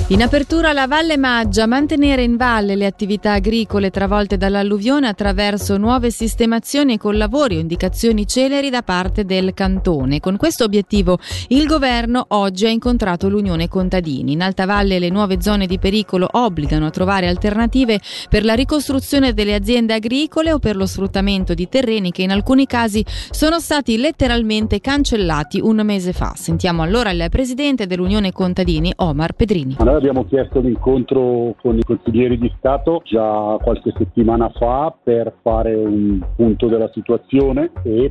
In apertura la Valle Maggia, mantenere in valle le attività agricole travolte dall'alluvione attraverso nuove sistemazioni e con lavori o indicazioni celeri da parte del cantone. Con questo obiettivo il governo oggi ha incontrato l'Unione Contadini. In Alta Valle le nuove zone di pericolo obbligano a trovare alternative per la ricostruzione delle aziende agricole o per lo sfruttamento di terreni che in alcuni casi sono stati letteralmente cancellati un mese fa. Sentiamo allora il presidente dell'Unione Contadini, Omar Pedrini. Noi abbiamo chiesto un incontro con i consiglieri di Stato già qualche settimana fa per fare un punto della situazione e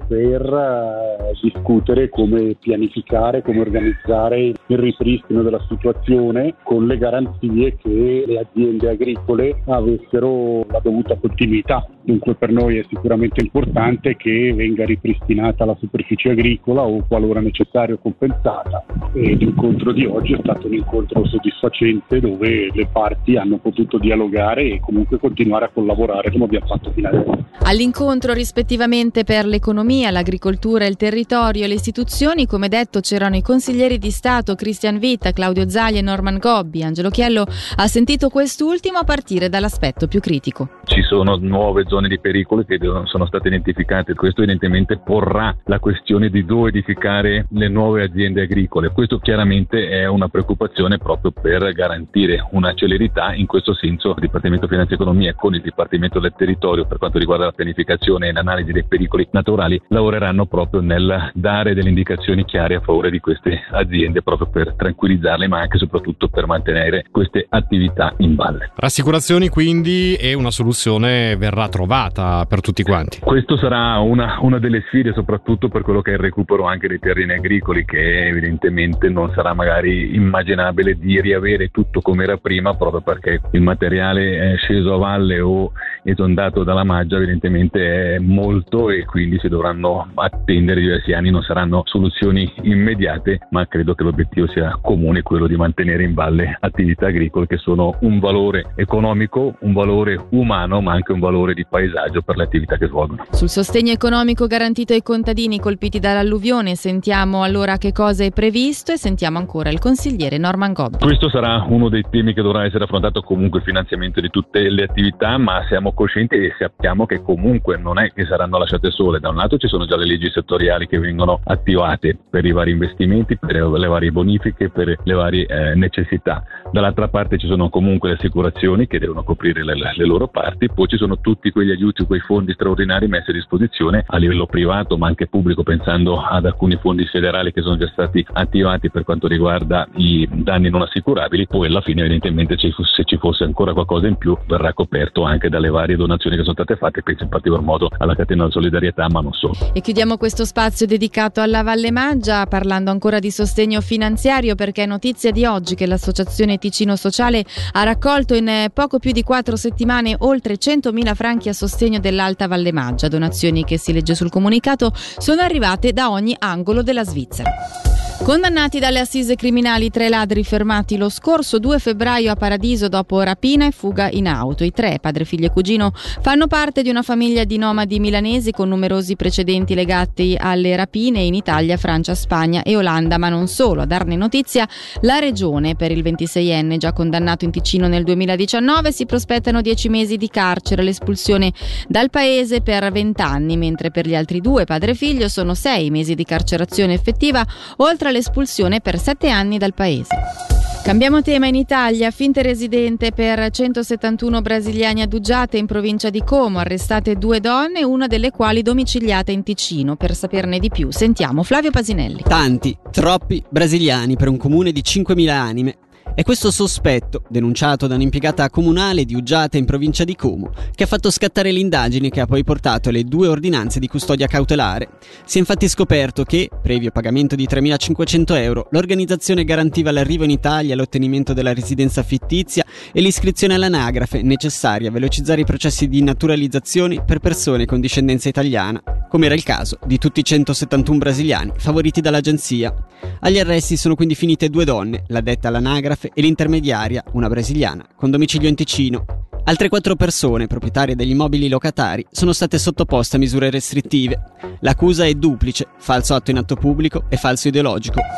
per discutere come pianificare, come organizzare il ripristino della situazione con le garanzie che le aziende agricole avessero la dovuta continuità. Dunque per noi è sicuramente importante che venga ripristinata la superficie agricola o qualora necessario compensata, e l'incontro di oggi è stato un incontro soddisfacente dove le parti hanno potuto dialogare e comunque continuare a collaborare come abbiamo fatto fino adesso. All'incontro rispettivamente per l'economia, l'agricoltura, il territorio e le istituzioni, come detto, c'erano i consiglieri di Stato Christian Witta, Claudio Zali e Norman Gobbi. Angelo Chiello ha sentito quest'ultimo a partire dall'aspetto più critico. Ci sono nuove zone di pericolo che sono state identificate. Questo evidentemente porrà la questione di dove edificare le nuove aziende agricole. Questo chiaramente è una preoccupazione proprio per garantire una celerità. In questo senso il Dipartimento Finanza e Economia con il Dipartimento del Territorio, per quanto riguarda la pianificazione e l'analisi dei pericoli naturali, lavoreranno proprio nel dare delle indicazioni chiare a favore di queste aziende, proprio per tranquillizzarle, ma anche e soprattutto per mantenere queste attività in valle. Rassicurazioni quindi, e una soluzione verrà trovata per tutti quanti. Questo sarà una delle sfide, soprattutto per quello che è il recupero anche dei terreni agricoli, che evidentemente non sarà magari immaginabile di riavere tutto come era prima, proprio perché il materiale è sceso a valle o esondato dalla Maggia evidentemente è molto, e quindi si dovranno attendere diversi anni. Non saranno soluzioni immediate, ma credo che l'obiettivo sia comune, quello di mantenere in valle attività agricole che sono un valore economico, un valore umano, ma anche un valore di paesaggio per le attività che svolgono. Sul sostegno economico garantito ai contadini colpiti dall'alluvione sentiamo allora che cosa è previsto e sentiamo ancora il consigliere Norman Gobbi. Questo sarà uno dei temi che dovrà essere affrontato, comunque il finanziamento di tutte le attività, ma siamo coscienti e sappiamo che comunque non è che saranno lasciate sole. Da un lato ci sono già le leggi settoriali che vengono attivate per i vari investimenti, per le varie bonifiche, per le varie necessità. Dall'altra parte ci sono comunque le assicurazioni che devono coprire le loro parti, poi ci sono tutti quegli aiuti, quei fondi straordinari messi a disposizione a livello privato ma anche pubblico, pensando ad alcuni fondi federali che sono già stati attivati per quanto riguarda i danni non assicurabili. Poi alla fine evidentemente se ci fosse ancora qualcosa in più verrà coperto anche dalle varie donazioni che sono state fatte, penso in particolar modo alla catena della solidarietà, ma non solo. E chiudiamo questo spazio dedicato alla Valle Maggia parlando ancora di sostegno finanziario, perché è notizia di oggi che l'Associazione Ticino Sociale ha raccolto in poco più di 4 settimane oltre 100.000 franchi a sostegno dell'Alta Valle Maggia. Donazioni che, si legge sul comunicato, sono arrivate da ogni angolo della Svizzera. Condannati dalle assise criminali 3 ladri fermati lo scorso 2 febbraio a Paradiso dopo rapina e fuga in auto. I 3, padre, figlio e cugino, fanno parte di una famiglia di nomadi milanesi con numerosi precedenti legati alle rapine in Italia, Francia, Spagna e Olanda, ma non solo. A darne notizia la Regione. Per il 26enne, già condannato in Ticino nel 2019, si prospettano 10 mesi di carcere, l'espulsione dal paese per 20 anni, mentre per gli altri 2, padre e figlio, sono 6 mesi di carcerazione effettiva, oltre all'espulsione per 7 anni dal paese. Cambiamo tema. In Italia, finte residente per 171 brasiliani a Duggiate in provincia di Como, arrestate 2 donne, una delle quali domiciliata in Ticino. Per saperne di più sentiamo Flavio Pasinelli. Tanti, troppi brasiliani per un comune di 5.000 anime. È questo sospetto, denunciato da un'impiegata comunale di Uggiate in provincia di Como, che ha fatto scattare l'indagine che ha poi portato alle 2 ordinanze di custodia cautelare. Si è infatti scoperto che, previo pagamento di 3.500 euro, l'organizzazione garantiva l'arrivo in Italia, l'ottenimento della residenza fittizia e l'iscrizione all'anagrafe necessaria a velocizzare i processi di naturalizzazione per persone con discendenza italiana, come era il caso di tutti i 171 brasiliani favoriti dall'agenzia. Agli arresti sono quindi finite 2 donne, l'addetta all'anagrafe e l'intermediaria, una brasiliana, con domicilio in Ticino. Altre 4 persone, proprietarie degli immobili locatari, sono state sottoposte a misure restrittive. L'accusa è duplice: falso atto in atto pubblico e falso ideologico.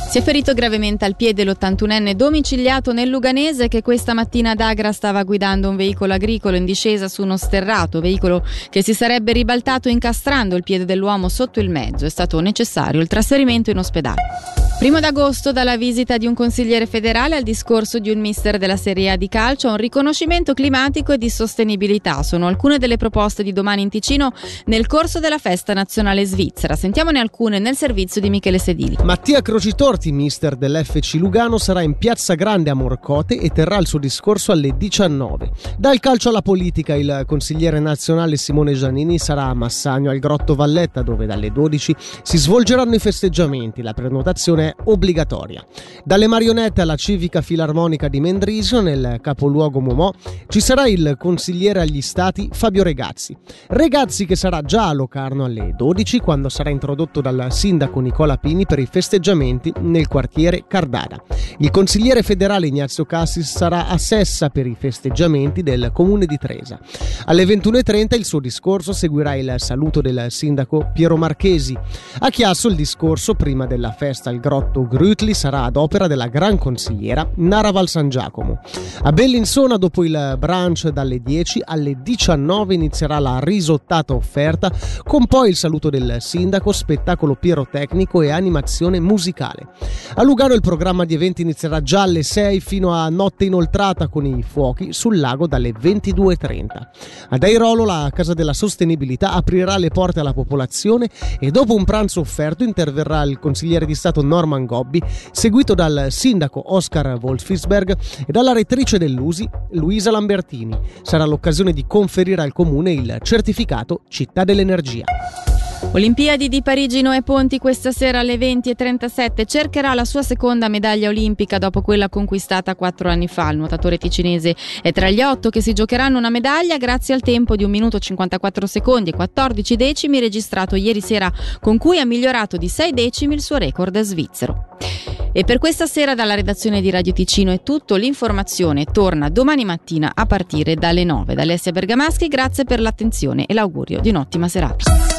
Si è ferito gravemente al piede l'81enne domiciliato nel Luganese che questa mattina ad Agra stava guidando un veicolo agricolo in discesa su uno sterrato, veicolo che si sarebbe ribaltato incastrando il piede dell'uomo sotto il mezzo. È stato necessario il trasferimento in ospedale. 1 d'agosto, dalla visita di un consigliere federale al discorso di un mister della Serie A di calcio a un riconoscimento climatico e di sostenibilità. Sono alcune delle proposte di Domani in Ticino nel corso della festa nazionale svizzera. Sentiamone alcune nel servizio di Michele Sedili. Mattia Crocitorti, mister dell'FC Lugano, sarà in Piazza Grande a Morcote e terrà il suo discorso alle 19. Dal calcio alla politica, il consigliere nazionale Simone Giannini sarà a Massagno al Grotto Valletta, dove dalle 12 si svolgeranno i festeggiamenti. La prenotazione è obbligatoria. Dalle marionette alla civica filarmonica di Mendrisio, nel capoluogo Momò, ci sarà il consigliere agli stati Fabio Regazzi che sarà già a Locarno alle 12 quando sarà introdotto dal sindaco Nicola Pini per i festeggiamenti nel quartiere Cardada. Il consigliere federale Ignazio Cassis sarà a Sessa per i festeggiamenti del comune di Tresa. Alle 21:30 il suo discorso seguirà il saluto del sindaco Piero Marchesi. A Chiasso il discorso prima della festa al Grotto Grütli sarà ad opera della gran consigliera Nara Val San Giacomo. A Bellinzona, dopo il brunch dalle 10 alle 19 inizierà la risottata offerta con poi il saluto del sindaco, spettacolo pirotecnico e animazione musicale. A Lugano il programma di eventi inizierà già alle 6 fino a notte inoltrata con i fuochi sul lago dalle 22:30. Ad Airolo la Casa della Sostenibilità aprirà le porte alla popolazione e dopo un pranzo offerto interverrà il consigliere di Stato Norman Gobbi, seguito dal sindaco Oscar Wolfisberg e dalla rettrice dell'USI Luisa Lambertini. Sarà l'occasione di conferire al comune il certificato Città dell'Energia. Olimpiadi di Parigi. Noè Ponti questa sera alle 20:37 cercherà la sua seconda medaglia olimpica dopo quella conquistata 4 anni fa. Il nuotatore ticinese è tra gli 8 che si giocheranno una medaglia grazie al tempo di 1 minuto 54 secondi e 14 decimi registrato ieri sera, con cui ha migliorato di 6 decimi il suo record svizzero. E per questa sera dalla redazione di Radio Ticino è tutto. L'informazione torna domani mattina a partire dalle 9. Da Alessia Bergamaschi, grazie per l'attenzione e l'augurio di un'ottima serata.